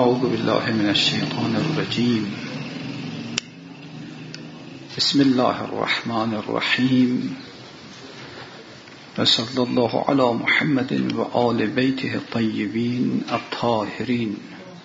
أعوذ بالله من الشيطان الرجيم. بسم الله الرحمن الرحيم. وصلى الله على محمد وآل بيته الطيبين الطاهرين.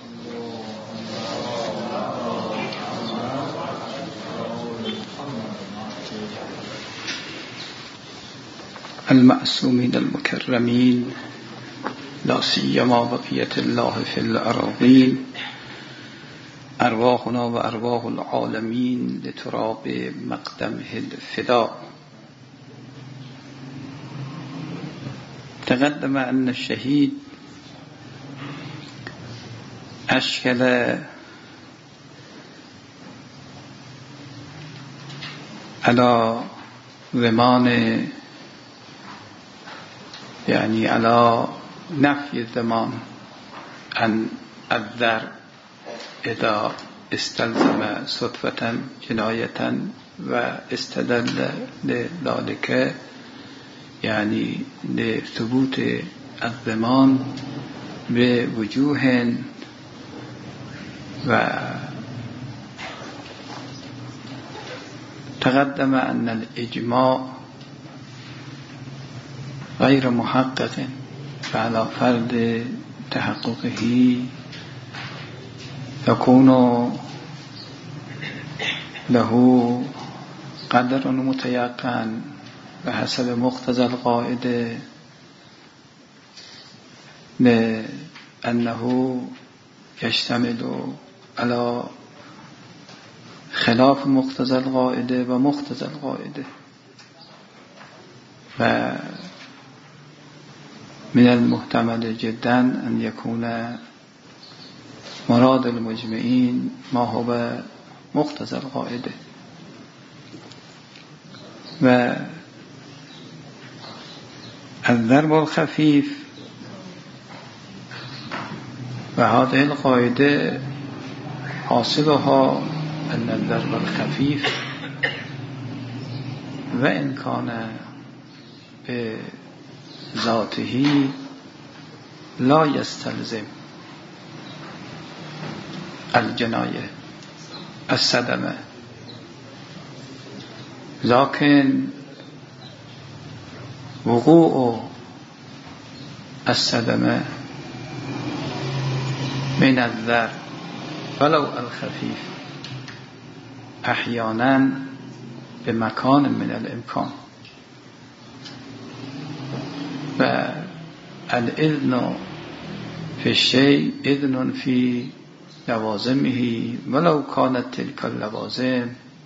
المعصومين المكرمين، لا سيما بقية الله في الأرضين، أرواحنا وأرواح العالمين لتراب مقدمه الفداء. تقدم أن الشهيد أشكل على ضمان، يعني على نفي الضمان عن الذر إذا استلزم صدفة جناية، واستدل لذلك يعني لثبوت الضمان بوجوه تقدم أن الإجماع غير محقق، فعلى فرض تحققه يكون له قدر متيقن بحسب مقتضى القاعدة، لأنه يشتمل على خلاف مقتضى القاعدة ومقتضى القاعدة. من المحتمل جدا أن يكون مراد المجمعين ما هو مقتضى القاعدة. والضرب الخفيف، وهذه القاعدة حاصلها أن الضرب الخفيف وإن كان بذاته لا يستلزم الجناية الصدمة، لكن وقوع الصدمة من الضرب ولو الخفيف أحيانا بمكان من الإمكان، فالإذن في الشيء إذن في لوازمه، ولو كانت تلك اللوازم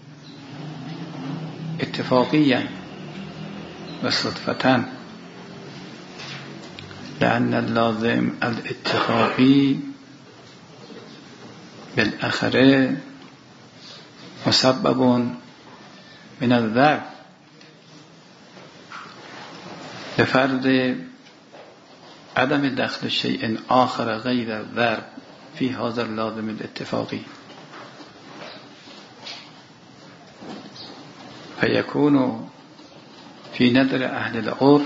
اتفاقيا وصدفة، لأن اللازم الاتفاقي بالآخرة مسبب من الضرب لفرض عدم دخل شيء آخر غير الضرب في هذا اللازم الاتفاقي، فيكون في نظر أهل العرف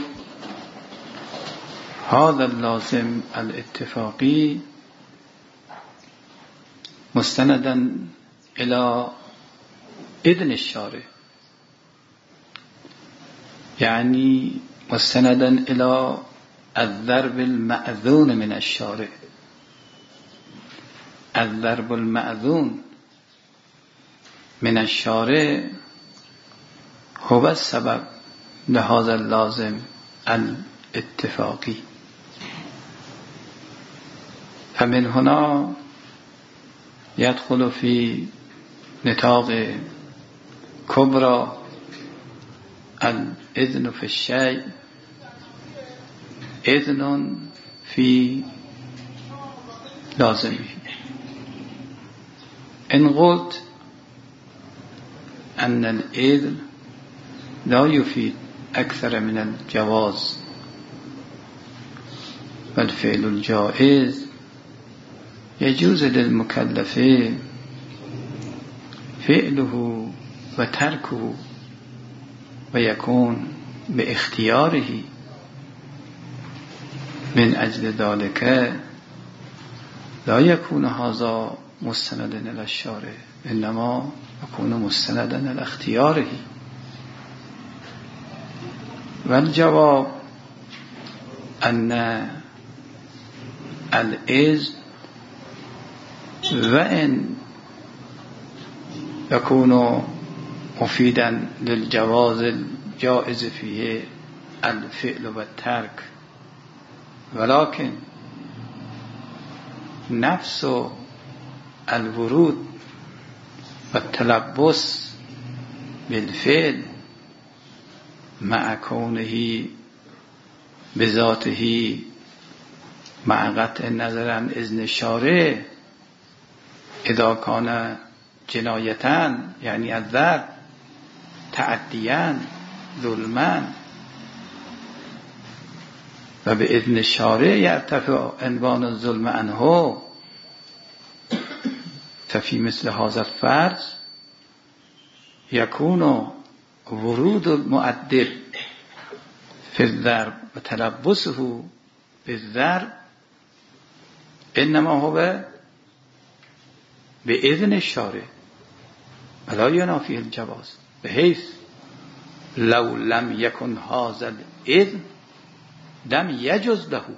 هذا اللازم الاتفاقي مستندا إلى إذن الشارع، يعني مستندا إلى الضرب المأذون من الشارع. الضرب المأذون من الشارع هو السبب لهذا اللازم الاتفاقي. فمن هنا يدخل في نطاق كبرى الإذن في الشيء إذن في لازمه. إن قلت أن الإذن لا يفيد أكثر من الجواز، والفعل الجائز يجوز للمكلف فعله وتركه، ويكون باختياره، من أجل ذلك لا يكون هذا مستندا الى الشارع انما يكون مستندا الى اختیاره. والجواب ان الاذن وان يكون مفيدا للجواز الجائز فيه الفعل والترك، ولكن نفس الورود والتلبس بالفعل مع كونه بذاته مع قطع النظر عن اذن الشارع اذا كان جنایتا یعنی الضرب تعدیا ظلما و به اذن الشارع یرتفع عنوان الظلم عنه، ففي مثل هذا الفرض يكون ورود المؤدب في الضرب وتلبسه بالضرب انما هو بإذن الشارع ولا ينافي الجواز، بحيث لو لم يكن هذا الإذن لم يجوز له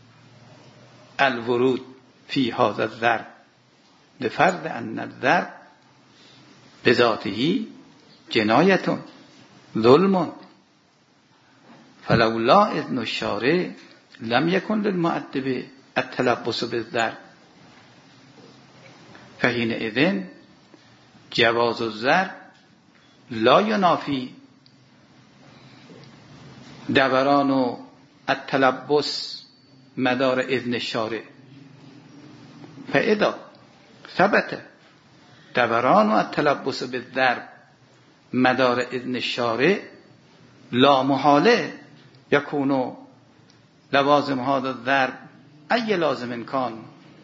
الورود في هذا الضرب لفرض أن الضرب بذاته جناية ظلم، فلولا إذن الشارع لم يكن للمؤدب التلبس بالضرب، فحينئذ جواز الضرب لا ينافي دوران التلبس مدار اذن الشارع. فإذا ثبت دوران التلبس بالضرب مدار اذن الشارع لا محالة يكون لوازم هذا الضرب أي لازم كان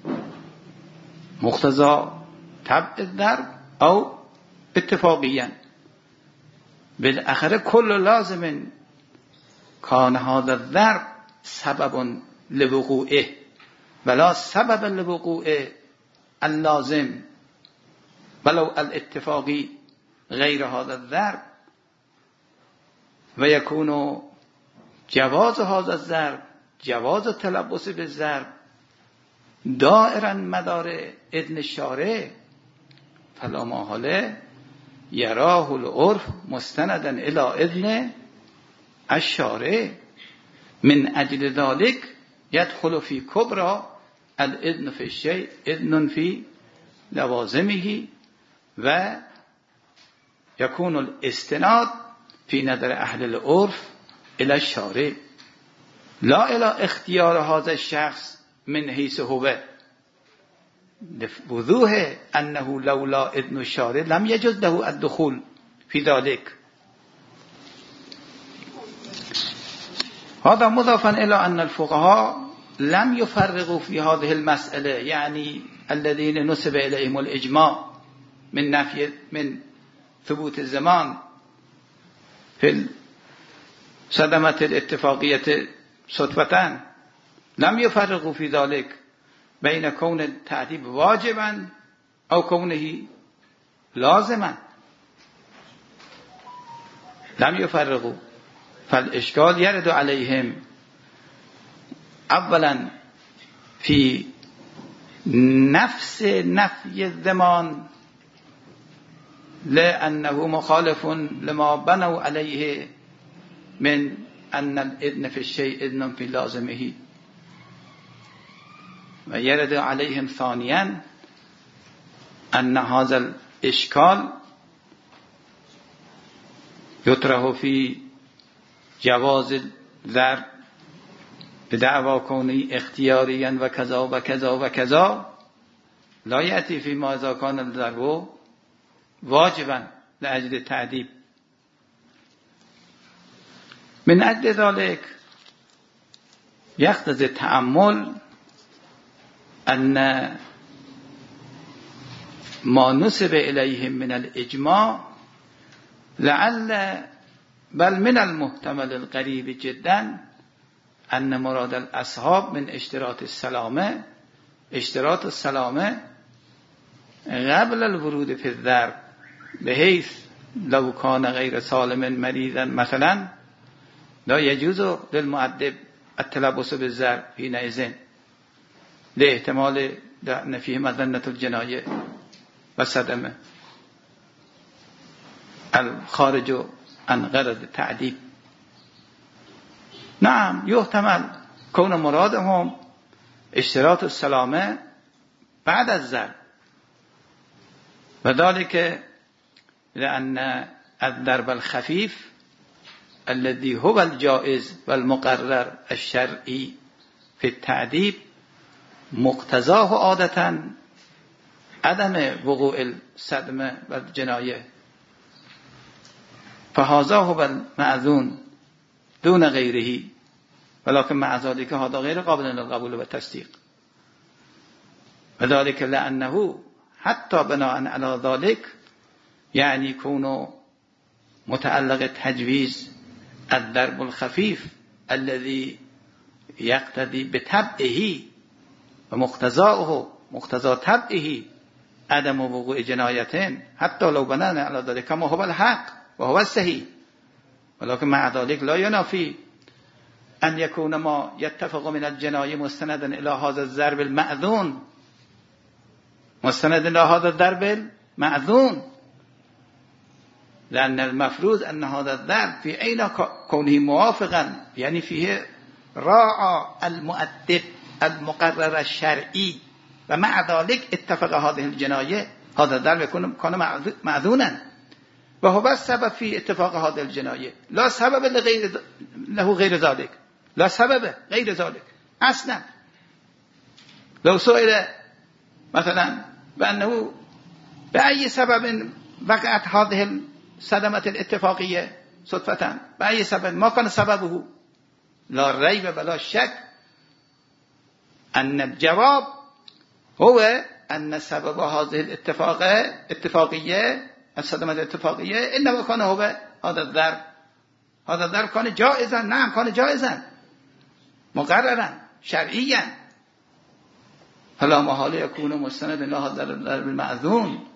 مقتضى تبع الضرب أو اتفاقيا، بالآخر كل لازم كان هذا الضرب سبب لوقوعه ولا سبب لوقوع اللازم ولو الاتفاقي غير هذا الضرب، ويكون جواز هذا الضرب جواز التلبس بالضرب دائرا مدار اذن الشارع، فلا محاله يراه العرف مستندا الى اذن الشارع. من اجل ذلك يدخل في كبرى الاذن في الشيء اذن في لوازمه، و يكون الاستناد في نظر اهل العرف الى الشارع لا الى اختيار هذا الشخص من حيث هو، لوضوح انه لولا اذن الشارع لم يجوز له الدخول في ذلك. هذا مضافا الى ان الفقهاء لم يفرقوا في هذه المسألة، يعني الذين نسب اليهم الاجماع من نفي من ثبوت الزمان في صدمة الاتفاقية صدفة، لم يفرقوا في ذلك بين كون التأديب واجبا أو كونه لازما، لم يفرقوا. فالإشكال يرد عليهم أولا في نفس نفي الزمان لأنه مخالف لما بنوا عليه من أن الإذن في الشيء إذن في لازمه، ويرد عليهم ثانيا أن هذا الإشكال يطرح في جواز الضرب بدعوى كونه اختياريا وكذا وكذا وكذا، لا يأتي فيما إذا كان الضرب واجبا لأجل التأديب. من أجل ذلك يقتضي التأمل أن ما نسب إليهم من الإجماع لعل بل من المحتمل القريب جدا أن مراد الأصحاب من اشتراط السلامة اشتراط السلامه قبل الورود فی الضرب بحيث لو كان غیر سالم مریضا مثلا لا يجوز للمؤدب التلبس بالضرب حينئذ لاحتمال ان فيه مظنة الجنایه و صدمه الخارج عن غرض التعذيب. نعم يحتمل كون مرادهم اشتراط السلامه بعد الضرب وذلك لأن الضرب الخفيف الذي هو الجائز والمقرر الشرعي في التعذيب مقتضاه عادة عدم وقوع الصدمة والجناية فهذا هو المأذون دون غيره ولكن مع ذلك هذا غير قابل للقبول والتصديق وذلك لأنه حتى بناء على ذلك يعني يكون متعلق تجويز الضرب الخفيف الذي يقتضي بطبعه ومقتضاه مقتضى طبعه عدم وقوع جنايتين حتى لو بناء على ذلك كما هو الحق وهو الصحيح ولكن مع ذلك لا ينافي أن يكون ما يتفق من الجناية مستندا إلى هذا الضرب المأذون مستند إلى هذا الضرب المأذون لأن المفروض أن هذا الضرب في أين كونه موافقا يعني فيه راعى المؤدب المقرر الشرعي ومع ذلك اتفق هذه الجناية هذا الضرب يكون كان مأذونا وهو السبب في اتفاق هذه الجناية لا سبب له غير ذلك لا سبب غير ذلك أصلا لو سئل مثلا بأنه بأي سبب وقعت هذه الصدمة الاتفاقية صدفة بأي سبب ما كان سببه لا ريب ولا شك أن الجواب هو أن سبب هذه الاتفاقية الصدمة الاتفاقية إنما كان هو هذا الضرب هذا الضرب كان جائزا نعم كان جائزا مقررا شرعيا فلا محال يكون مستند إلى هذا الضرب المأذون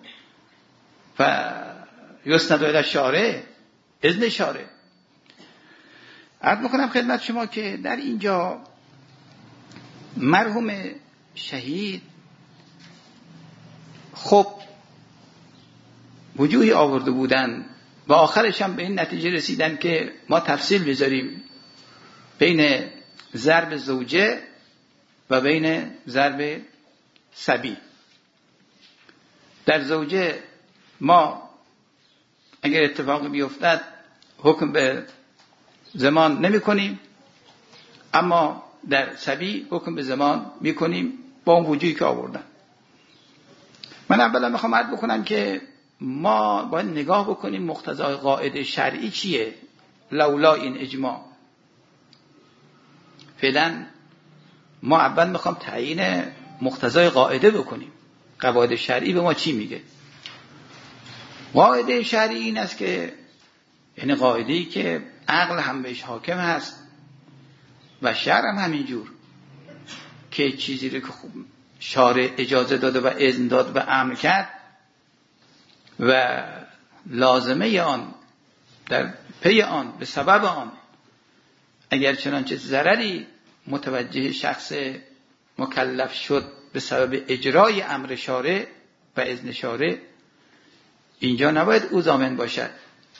فيسند إلى الشارع اذن الشارع. عرض میکنم خدمت شما که در اینجا مرحوم شهید خب وجوهی آورده بودن و آخرش هم به این نتیجه رسیدن که ما تفصیل بذاریم بین ضرب زوجه و بین ضرب صبی. در زوجه ما اگر اتفاقی بیفتد حکم به زمان نمی کنیم اما در صبی حکم به زمان می کنیم با اون وجوهی که آوردن. من اولا میخوام عرض بکنم که ما باید نگاه بکنیم مقتضای قاعده شرعی چیه لولا این اجماع. فعلا ما اول میخوام تعیین مقتضای قاعده بکنیم قواعد شرعی به ما چی میگه. قاعده شرعی این است که یعنی قاعده‌ای که عقل هم بهش حاکم هست و شرع هم همینجور که چیزی رو که شارع اجازه داده و اذن داد و امر کرد و لازمه آن در پی آن به سبب آن اگر چنانچه ضرری متوجه شخص مکلف شد به سبب اجرای امر شارع و اذن شارع اینجا نباید او ضامن باشد.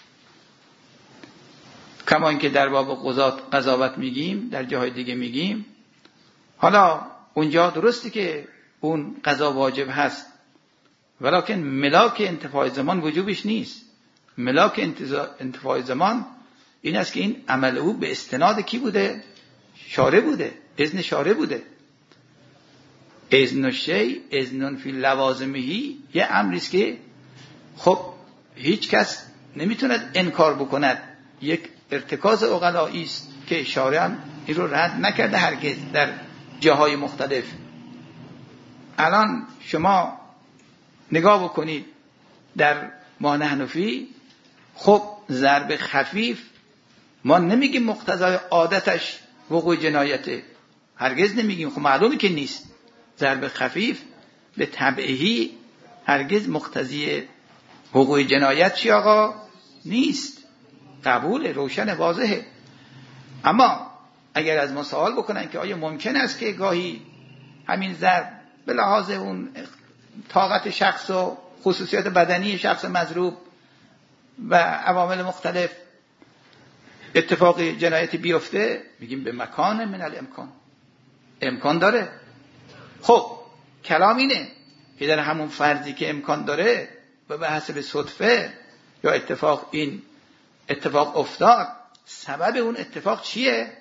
کما اینکه در باب قضاوت میگیم در جاهای دیگه میگیم حالا اونجا درسته که اون قضا واجب هست ولکن ملاک انتفاع زمان وجوبش نیست. ملاک انتفاع زمان این است که این عمل او به استناد کی بوده؟ شارع بوده، اذن شارع بوده. اذن الشیء اذن فی لوازمه یه امری است که خب هیچ کس نمیتوند انکار بکند، یک ارتکاز عقلایی است که شارع هم این رو رد نکرده هرگز در جاهای مختلف. الان شما نگاه بکنید در ما حنفی خب ضرب خفیف ما نمیگیم مقتضای عادتش وقوع جنایته، هرگز نمیگیم، خب معلومه که نیست. ضرب خفیف به تبعیهی هرگز مقتضی وقوع جنایت چی آقا نیست. قبول روشن واضحه. اما اگر از ما سوال بکنن که آیا ممکن است که گاهی همین ضرب به لحاظ اون طاقت شخص و خصوصیات بدنی شخص مضروب و عوامل مختلف اتفاق جنایتی بیفته، میگیم به مکان من الامکان، امکان داره. خب کلام اینه که در همون فرضی که امکان داره و به حسب صدفه یا اتفاق این اتفاق افتاد، سبب اون اتفاق چیه؟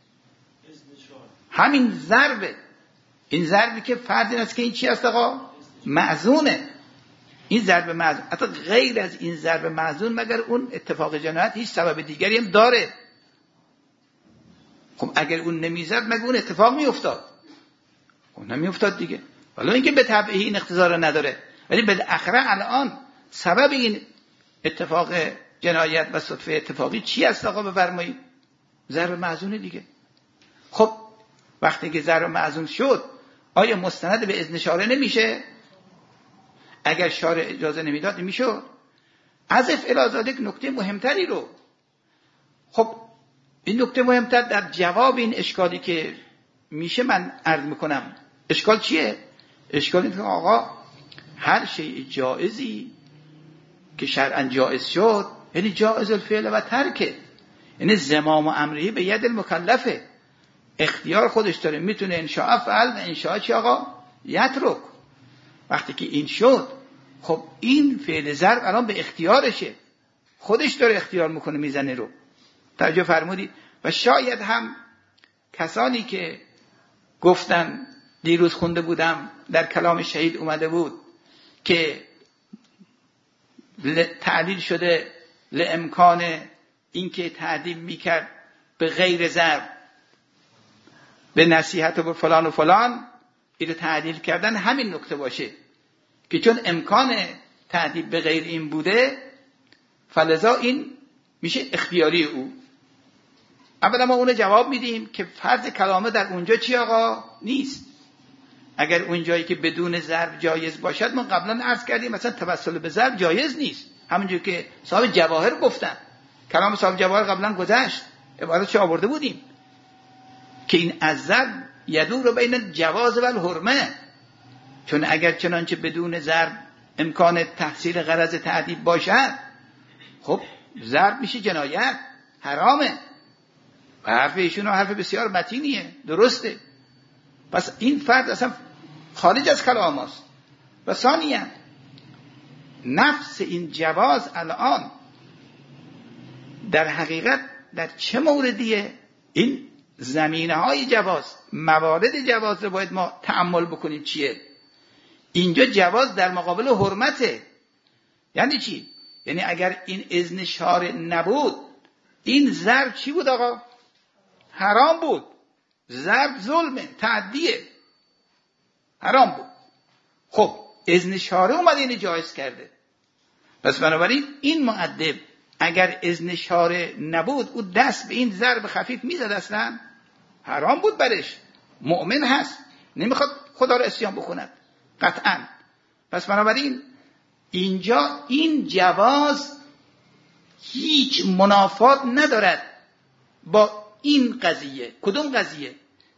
همین ضربه. این ضربی که فرض این است که این چی است آقا؟ معزونه. این ضرب معزون، حتی غیر از این ضرب معزون مگر اون اتفاق جنایت هیچ سبب دیگری هم داره. خب اگر اون نمیزد مگر اون اتفاق میافتاد؟ اون نمیافتاد دیگه. ولی اینکه به طبعه این اقتضا نداره، ولی بالاخره الان سبب این اتفاق جنایت و صدفه اتفاقی چی است آقا؟ بفرمایید ضرب معزون دیگه. خب وقتی که ضرب معزون شد آیا مستند به اذن شارع نمیشه؟ اگر شارع اجازه نمیداد نمیشد. عزف الازاده نکته مهمتری رو، خب این نکته مهمتر در جواب این اشکالی که میشه من عرض میکنم. اشکال چیه؟ اشکال اینه که آقا هر شیء جائزی که شرعاً جائز شد یعنی جائز الفعل و ترکه، یعنی زمام و امری به ید المکلفه، اختیار خودش داره، میتونه انشاء فعل و انشاء چی آقا؟ یترک. وقتی که این شد خب این فعل ضرب الان به اختیارشه، خودش داره اختیار میکنه میزنه رو. توجه فرمودید؟ و شاید هم کسانی که گفتن دیروز خونده بودم در کلام شهید اومده بود که تعلیل شده لامکان اینکه تعدیل میکرد به غیر ضرب به نصیحت و به فلان و فلان، این رو تعدیل کردن همین نکته باشه که چون امکان تعدیل به غیر این بوده فلذا این میشه اختیاری او. اولا ما اون جواب میدیم که فرض کلامه در اونجا چی آقا؟ نیست. اگر اون جایی که بدون ضرب جایز باشد، ما قبلا عرض کردیم مثلا توسل به ضرب جایز نیست، همونجور که صاحب جواهر گفتن. کلام صاحب جواهر قبلا گذشت، عبارت چه آورده بودیم که این از ضرب یدور بین الجواز و الحرمه، چون اگر چنانچه بدون ضرب امکان تحصیل غرض تعدیب باشد خب ضرب میشه جنایت، حرامه. و حرف ایشون حرف بسیار متینیه، درسته. پس این فرد اصلا خارج از کلام است. و ثانیاً نفس این جواز الان در حقیقت در چه موردیه؟ این زمینه های جواز، موارد جواز رو باید ما تأمل بکنیم چیه. اینجا جواز در مقابل حرمته. یعنی چی؟ یعنی اگر این اذن شارع نبود این ضرب چی بود آقا؟ حرام بود. ضرب ظلمه، تعدیه، حرام بود. خب اذن شارع اومده اینو جایز کرده. پس بنابراین این مؤدب اگر اذن شارع نبود او دست به این ضرب خفیف میزد، اصلا حرام بود برش. مؤمن هست، نمیخواد خدا رو عصیان بکند قطعا. پس بنابراین اینجا این جواز هیچ منافات ندارد با این قضیه. کدوم قضیه؟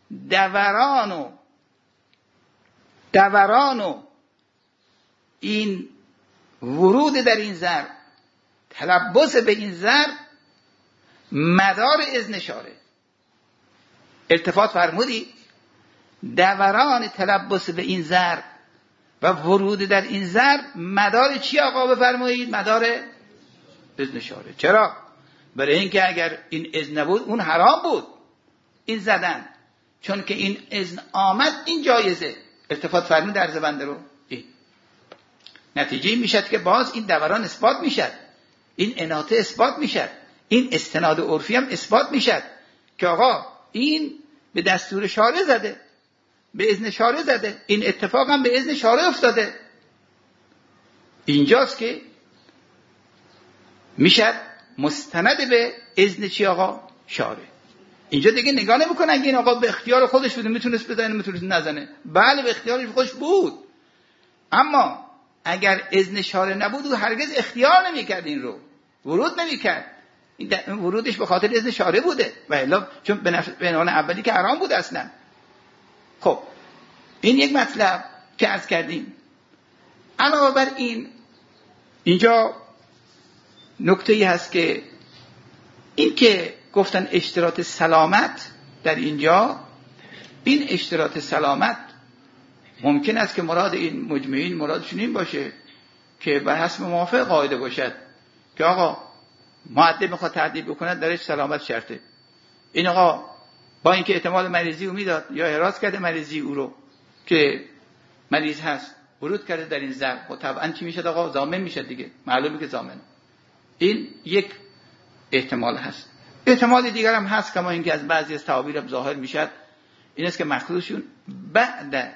دوران و این ورود در این ضرب، تلبس به این ضرب مدار اذن شارع. التفات فرمودی؟ دوران تلبس به این ضرب و ورود در این ضرب مدار چی آقا بفرمایید؟ مدار اذن شارع. چرا؟ برای اینکه اگر این اذن نبود اون حرام بود این زدن، چون که این اذن آمد این جایزه. التفات فرمود در زبنده رو. این نتیجه میشد که باز این دوران اثبات میشد، این اناطه اثبات میشد، این استناد عرفی هم اثبات میشد که آقا این به دستور شارع زده، به اذن شارع زده، این اتفاق هم به اذن شارع افتاده. اینجاست که میشد مستند به اذن چی آقا؟ شارع. اینجا دیگه نگاه نمیکنن که این آقا به اختیار خودش بود، میتونست بزنه میتونست نزنه. بله به اختیارش خودش بود، اما اگر اذن شارع نبود او هرگز اختیار نمیکرد، این رو ورود نمیکرد. این ورودش به خاطر اذن شارع بوده و الا چون به عنوان اولی که حرام بود اصلا. خب این یک مطلب که عرض کردیم. علاوه بر این اینجا نکته‌ای هست که این که گفتن اشتراط سلامت در اینجا، این اشتراط سلامت ممکن است که مراد این مجمعین مرادشون این باشه که بر حسب موافق قاعده باشد که آقا مؤدب میخواد تعدیب بکند درش سلامت شرطه. این آقا با اینکه احتمال مریضی او میداد یا احراز کرده مریضی او رو که مریض هست ورود کرده در این ضرب، خب طبعا چی میشه آقا؟ ضامن میشه دیگه، معلومه که ضامن. این یک احتمال هست. احتمال دیگر هم هست کما اینکه از بعضی از تعابیر هم ظاهر میشد، این است که مقصودشون بعد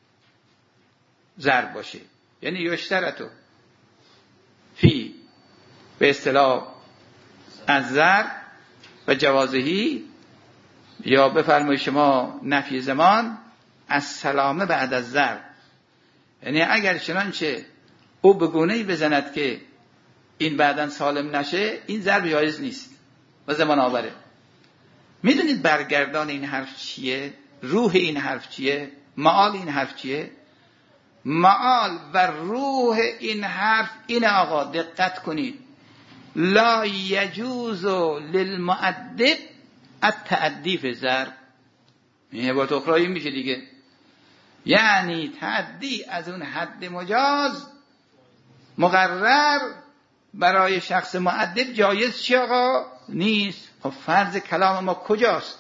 ضرب باشه، یعنی یشترطو فی به اصطلاح از ضرب و جوازهی، یا بفرمایید شما نفی زمان از سلامه بعد از ضرب، یعنی اگر چنانچه او به گونه‌ای بزند که این بعداً سالم نشه، این ضرب جایز نیست و زمان آوره. میدونید برگردان این حرف چیه؟ روح این حرف چیه؟ معال این حرف چیه؟ معال و روح این حرف اینه آقا، دقت کنید. لا یجوز للمؤدب التعدی فی ضرب. این عبارت اخرایی میشه دیگه، یعنی تعدی از اون حد مجاز مقرر برای شخص مؤدب جایز چی آقا؟ نیست. خب فرض کلام ما کجاست؟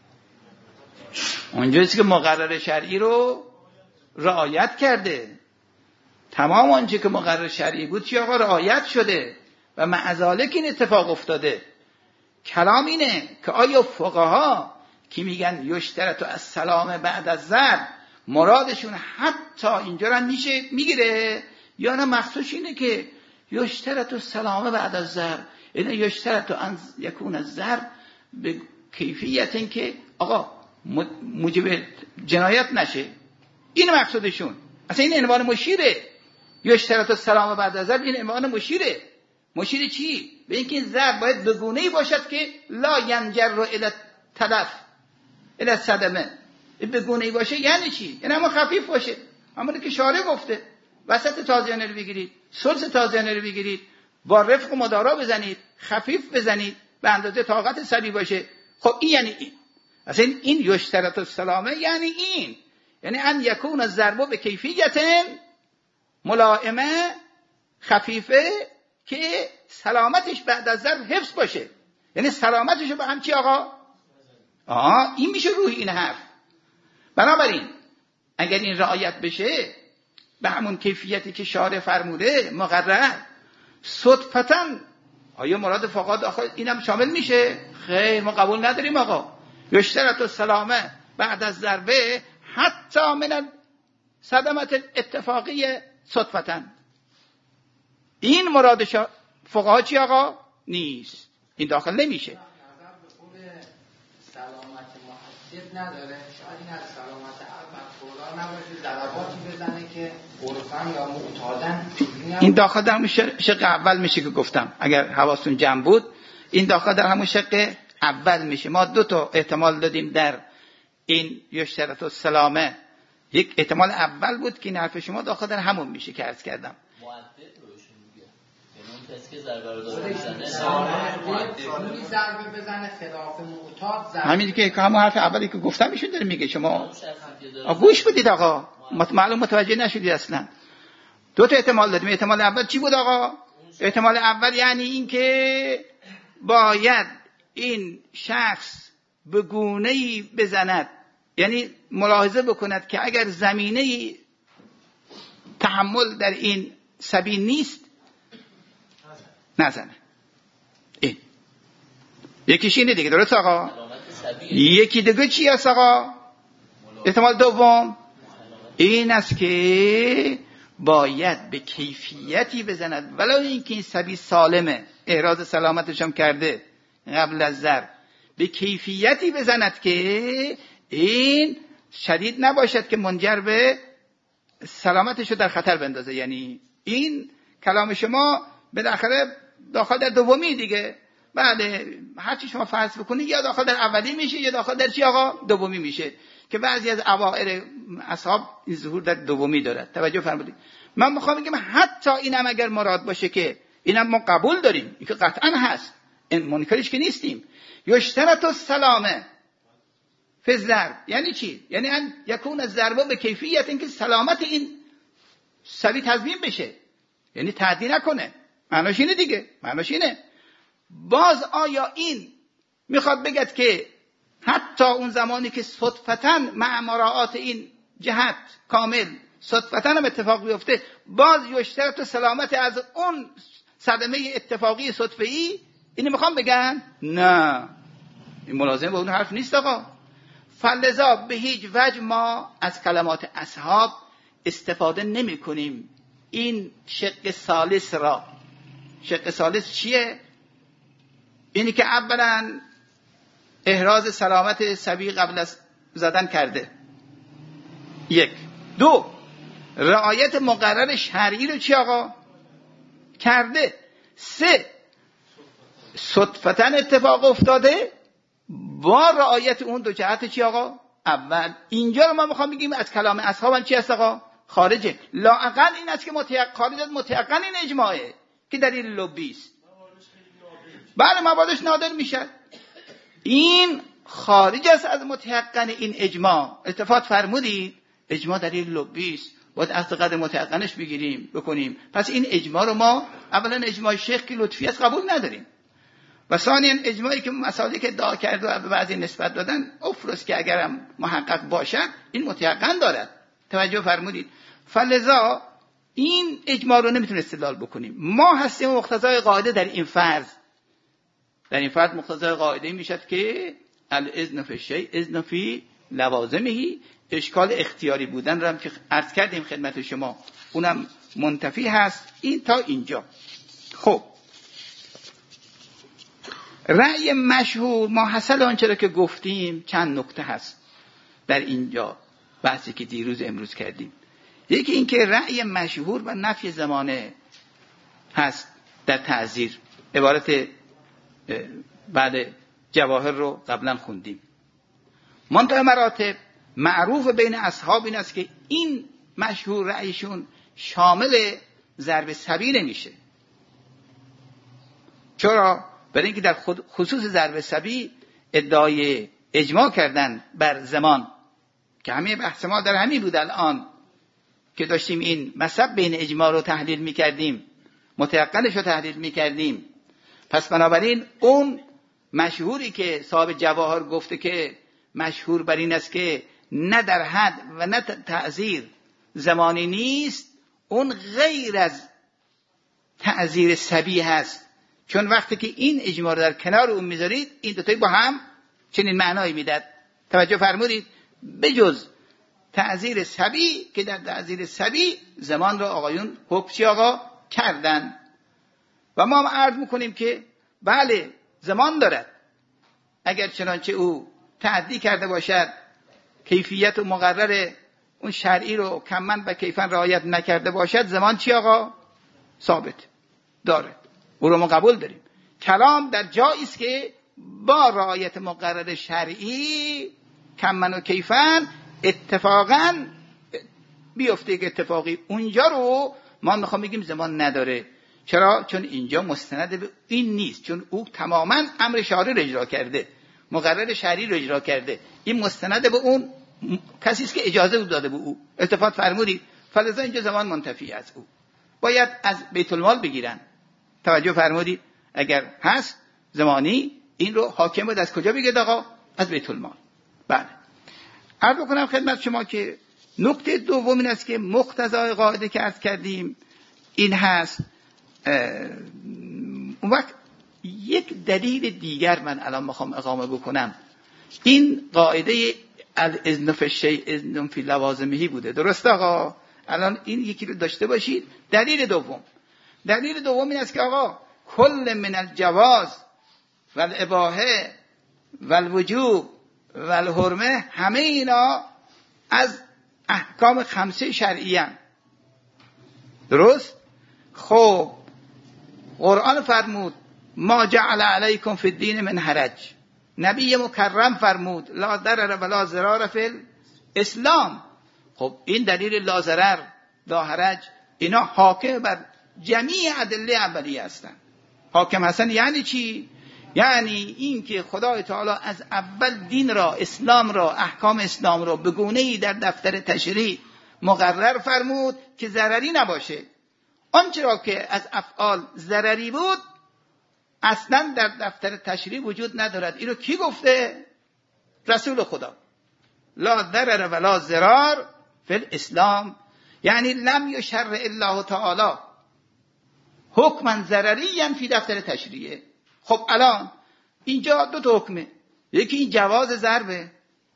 اونجاست که مقرر شرعی رو رعایت کرده، تمام آنچه که مقرر شرعی بود چی آقا؟ رعایت شده و معذالک این اتفاق افتاده. کلام اینه که آیا فقها که میگن یشترط از سلام بعد از ضرب مرادشون حتی اینجا را میگیره، یا نه مخصوص اینه که یشترط السلام بعد از ضرب، یعنی یشترط ان یکون الضرب به کیفیت این که آقا موجب جنایت نشه. این مقصودشون. اصلا این عنوان مشیره، یشترط السلام بعد از ضرب، این عنوان مشیره. مشیر چی؟ به اینکه این ضرب باید به گونه‌ای باشد که لا ینجر الی تلف الی صدمه. به گونه‌ای باشه یعنی چی؟ یعنی اما خفیف باشه، همونی که شارع گفته. وسط تازیانه رو بگیرید، ثلث تازیانه رو بگیرید، با رفق و مدارا بزنید، خفیف بزنید، به اندازه طاقت سری باشه. خب این یعنی این. اصلا این یشترط السلامه یعنی این، یعنی ان یکون الضرب به کیفیت ملائمه خفیفه که سلامتش بعد از ضرب حفظ باشه. یعنی سلامتش به هم چی آقا؟ این میشه روح این حرف. بنابراین اگر این رعایت بشه به همون کیفیتی که شارع فرموده مقرر، صدفتاً آیا مراد فقط داخل اینم شامل میشه؟ خیر، ما قبول نداریم آقا. یشترط السلامه بعد از ضربه حتی من صدمت اتفاقی صدفتاً. این مراد فقها چی آقا؟ نیست، این داخل نمیشه. سلامت مؤدب نداره، شاید این از سلامت مقبولا نباشه، ضرباتی بزنه که عرفاً یا معتادن. این داخل در همون شق اول میشه که گفتم، اگر حواستون جمع بود این داخل در همون شق اول میشه. ما دو تا احتمال دادیم در این یشترط السلامه. یک احتمال اول بود که این حرف شما داخل در همون میشه که عرض کردم. کسی که ضربه رو داره میزنه ضربه بزنه خلاف معتاد. همین که همون حرف اولی که گفتم ایشون داره میگه. شما گوش بدید آقا، معلوم متوجه نشدید اصلا. دو تا احتمال دادیم. احتمال اول چی بود آقا؟ احتمال اول یعنی این که باید این شخص به گونه‌ای بزند، یعنی ملاحظه بکند که اگر زمینه تحمل در این سبیل نیست نزنه. این یکیش اینه دیگه، درست آقا؟ یکی دیگه چی است آقا؟ احتمال دوم این است که باید به کیفیتی بزند ولو اینکه این سبیل سالمه، احراز سلامتش هم کرده قبل از ضرب، به کیفیتی بزند که این شدید نباشد که منجر به سلامتش رو در خطر بندازه. یعنی این کلام شما بالاخره داخل در دومی دیگه. بله هرچی شما فرض بکنید یا داخل در اولی میشه یا داخل در چی آقا دومی میشه، که بعضی از اوائل اصحاب این ظهور در دومی دارد. توجه فرمودید. من میخوام بگم حتی اینم اگر مراد باشه که اینم ما قبول داریم، این که قطعا هست، این منکرش که نیستیم. یشترط السلامه فی الضرب یعنی چی؟ یعنی ان یکون الضرب به کیفیت اینکه سلامت این سبی تضمین بشه، یعنی تعدی نکنه. معناش اینه دیگه، معناش اینه. باز آیا این میخواد بگد که حتی اون زمانی که صدفتاً مع مراعات این جهت کامل صدفتاً هم اتفاق بیفته، باز یشترط سلامت از اون صدمه اتفاقی صدفه‌ای؟ اینو میخوام بگن؟ نه، این ملازم با اون حرف نیست آقا. فلذا به هیچ وجه ما از کلمات اصحاب استفاده نمی کنیم این شق ثالث را. شق ثالث چیه؟ اینی که اولا احراز سلامت صبی قبل از زدن کرده، یک. دو، رعایت مقرر شرعی رو چی آقا؟ کرده. سه، صدفتاً اتفاق افتاده با رعایت اون دو جهت چی آقا؟ اول. اینجا رو ما میخوام بگیم از کلام اصحاب هم چی هست آقا؟ خارجه. لااقل این است که خارج از متيقن این اجماعه که دلیل لبی است. بله موادش نادر میشه. این خارج است از متيقن این اجماع. اتفاق فرمودید اجماع دلیل لبی است، باید از قدر متيقنش بکنیم. پس این اجماع رو ما اولا اجماع شیخ که لطفی است قبول نداریم، و ثانیا اجماعی که مسائلی که ادعا کرد و به بعضی نسبت دادن افرض که اگرم محقق باشد این متيقن دارد. توجه فرمودید. فلذا این اجماع رو نمیتونه استدلال بکنیم. ما هستیم مقتضای قاعده در این فرض. در این فرض مقتضای قاعده میشد که الاذن فی الشیء اذن فی لوازمه. اشکال اختیاری بودن رو هم که عرض کردیم خدمت شما اونم منتفی هست. این تا اینجا. خب رأی مشهور ما حاصل آنچه را که گفتیم چند نکته هست در اینجا بحثی که دیروز امروز کردیم. یکی این که رأی مشهور و نفی زمانه هست در تعزیر. عبارت بعد جواهر رو قبلا خوندیم. منتهی مراتب معروف بین اصحاب این است که این مشهور رأیشون شامل ضرب سبی نمیشه. چرا؟ برای اینکه در خصوص ضرب سبی ادعای اجماع کردن بر زمان که همه بحث ما در همین بود. الان که داشتیم این مصب بین اجماع رو تحلیل میکردیم، متيقنش رو تحلیل میکردیم. پس بنابراین اون مشهوری که صاحب جواهر گفته که مشهور بر این است که نه در حد و نه تعزیر زمانی نیست، اون غیر از تعزیر سبی هست. چون وقتی که این اجماع رو در کنار اون میذارید این دو تایی با هم چنین معنایی میداد. توجه فرمودید. بجز تعزیر سبی که در تعزیر سبی زمان را آقایون حکم آقا کردن و ما هم عرض میکنیم که بله زمان دارد. اگر چنانچه او تعدی کرده باشد، کیفیت و مقرر اون شرعی رو کمن و کیفن رعایت نکرده باشد، زمان چی آقا؟ ثابت داره. او رو ما قبول داریم. کلام در جایی است که با رعایت مقرر شرعی کمن و کیفن اتفاقا بیفته که اتفاقی اونجا رو ما میخوام بگیم زمان نداره. چرا؟ چون اینجا مستند به این نیست. چون او تماما امر شرعی رو اجرا کرده، مقرر شرعی رو اجرا کرده. این مستند به اون کسی است که اجازه داده به او. اتفاق فرمودید. فلذا اینجا زمان منتفی از او. باید از بیت المال بگیرن. توجه فرمودید. اگر هست زمانی این رو حاکم بود از کجا بگید آقا؟ از بیت المال. بله. عرض بکنم خدمت شما که نکته دوم این است که مقتضای قاعده که عرض کردیم این هست. اون وقت یک دلیل دیگر من الان میخوام اقامه بکنم. این قاعده الاذن فی الشیء اذن فی لوازمه بوده. درست آقا؟ الان این یکی رو داشته باشید. دلیل دوم این است که آقا کل من الجواز و الاباحه و الوجوب و الحرمه همه اینا از احکام خمسه شرعی هستند. درست؟ خب قرآن فرمود ما جعل علیکم فی الدین من حرج. نبی مکرم فرمود لا ضرر ولا ضرار فی الاسلام. خب این دلیل لا ضرر لا حرج اینا حاکم بر جمیع ادله اولیه هستند. حاکم هستن یعنی چی؟ یعنی این که خدای تعالی از اول دین را، اسلام را، احکام اسلام را به گونه‌ای در دفتر تشریع مقرر فرمود که ضرری نباشه. آنچه را که از افعال ضرری بود اصلا در دفتر تشریع وجود ندارد. اینو کی گفته؟ رسول خدا. لا ضرر ولا ضرار فی الاسلام، یعنی لم یشرع الله تعالی حکما ضرریا فی دفتر تشریعه. خب الان اینجا دو تا حکمه، یکی این جواز ضربه،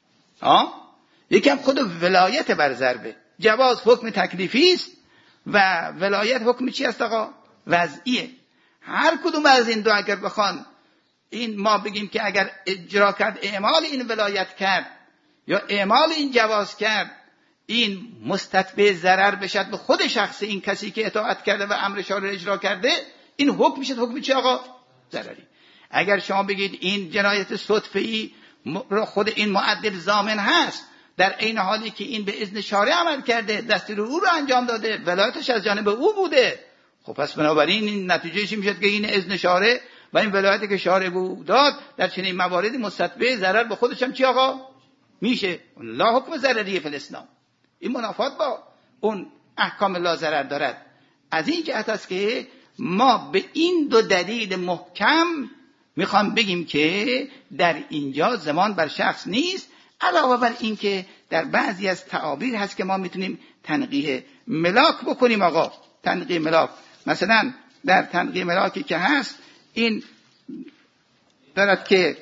یکی هم خود ولایت بر ضربه. جواز حکم تکلیفی است و ولایت حکم چی است آقا؟ وضعیه. هر کدوم از این دو اگر بخوان این ما بگیم که اگر اجرا کرد، اعمال این ولایت کرد یا اعمال این جواز کرد، این مستتبع ضرر بشد به خود شخص این کسی که اطاعت کرده و امر شارع اجرا کرده، این حکم میشه حکم چی آقا؟ ضرری. اگر شما بگید این جنایت صدفه‌ای خود این معدل ضامن هست، در این حالی که این به اذن شارع عمل کرده، دستور او رو انجام داده، ولایتش از جانب او بوده، خب پس بنابراین این نتیجه چی میشه که این اذن شارع و این ولایتی که شارع او داد در چنین مواردی مستتبع ضرر به خودش هم چی آقا؟ میشه. لا حکم ضرری فی الاسلام. این منافات با اون احکام لا ضرر دارد. از این جهت است که ما به این دو دلیل محکم میخوام بگیم که در اینجا زمان بر شخص نیست. علاوه بر این که در بعضی از تعابیر هست که ما میتونیم تنقیح ملاک بکنیم آقا. تنقیح ملاک مثلا در تنقیح ملاکی که هست این دارد که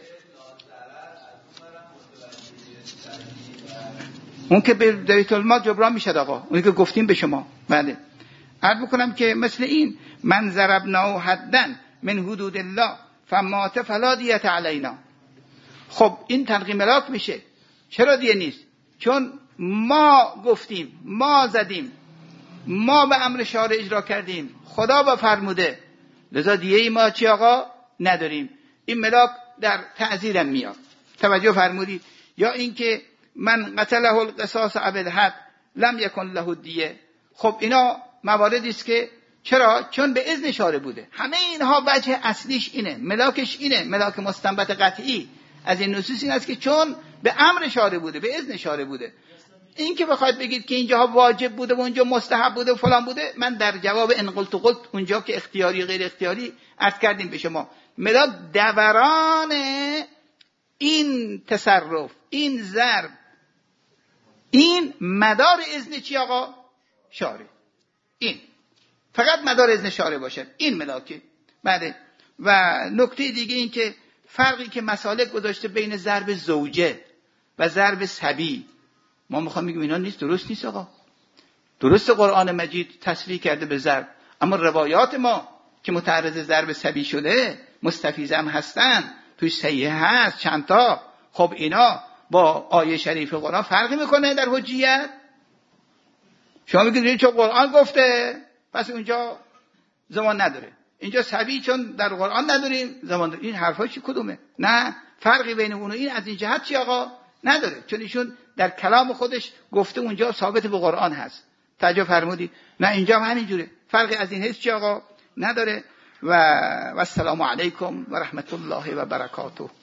اون که به بیت المال جبران میشد آقا، اونی که گفتیم به شما. بله عرض بکنم که مثل این من ضربنا حدا من حدود الله فمات فلا دیت علینا. خب این تنقیح ملاک میشه. چرا دیه نیست؟ چون ما گفتیم، ما زدیم، ما به امر شارع اجرا کردیم، خدا با فرموده، لذا دیه ما چی آقا؟ نداریم. این ملاک در تعزیرم میاد. توجه فرمودی؟ یا اینکه من قتله القصاص ابالحد لم یکن له دیه. خب اینا مواردی است که چرا؟ چون به اذن شارع بوده. همه اینها وجه اصلیش اینه، ملاکش اینه، ملاک مستنبط قطعی از این نصوص این است که چون به امر شارع بوده، به اذن شارع بوده. این که بخواید بگید که اینجاها واجب بوده و اونجا مستحب بوده و فلان بوده، من در جواب ان قلت قلت اونجا که اختیاری غیر اختیاری عرض کردیم به شما، ملاک دوران این تصرف، این ضرب، این مدار اذن چی آقا؟ شارع. این فقط مدار اذن شارع باشد، این ملاکه. بله. و نکته دیگه این که فرقی که مسالک گذاشته بین ضرب زوجه و ضرب صبی، ما میخوام بگیم اینا نیست، درست نیست آقا. درست قرآن مجید تصریح کرده به ضرب، اما روایات ما که متعرض ضرب صبی شده مستفیض هم هستن، توی صحیح هست چند تا. خب اینا با آیه شریف قرآن فرقی میکنه در حجیت؟ شما میگید چون قرآن گفته پس اونجا زمان نداره، اینجا صبی چون در قرآن نداریم زمان داره. این حرفا چی کدومه؟ نه، فرقی بین اون و این از این جهت چی آقا؟ نداره، چون ایشون در کلام خودش گفته اونجا ثابت به قرآن هست. توجه فرمودی؟ نه اینجا هم همینجوره، فرقی از این حیث چی آقا؟ نداره. و السلام علیکم و رحمت الله و برکاته.